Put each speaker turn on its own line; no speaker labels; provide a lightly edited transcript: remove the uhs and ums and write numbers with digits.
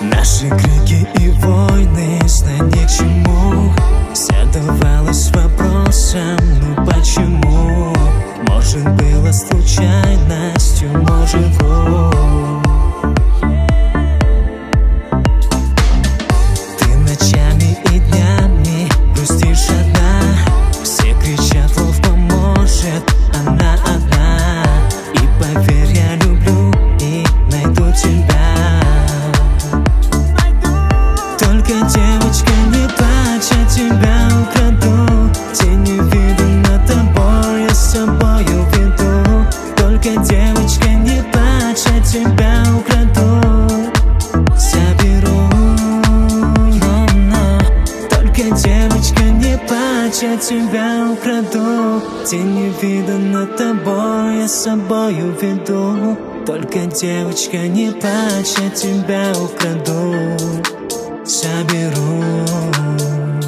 Наши крики и войны знать ни к чему. Задавалась вопросом, ну почему? Может, было случайностью, может, ты ночами и днями грустишь одна. Все кричат, Вов поможет, она одна. И поверь, я люблю и найду тебя. Только, девочка, не плачь, я тебя украду. День не виду над тобой, я с собою веду. Только, девочка, не плачь, я тебя украду. Заберу, но. Только, девочка, не плачь, я тебя украду. День не виду над тобой, я с собою веду. Только, девочка, не плачь, я тебя украду. Заберу.